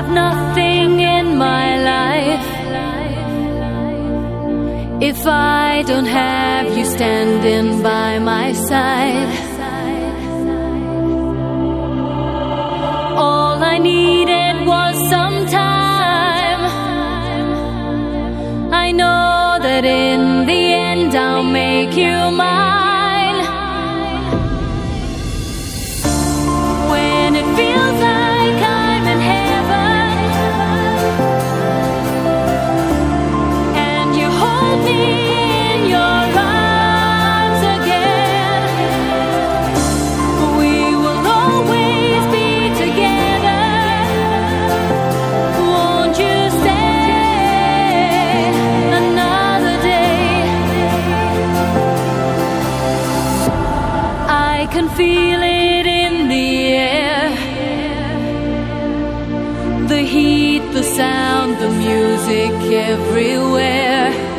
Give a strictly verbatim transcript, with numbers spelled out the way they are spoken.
have nothing in my life if I don't have you standing by my side. All I needed was some time. I know that in the end I'll make you mine. When it feels like I'm in heaven and you hold me in your arms again, we will always be together. Won't you stay another day? I can feel it in the air, the heat, the sound, the music everywhere.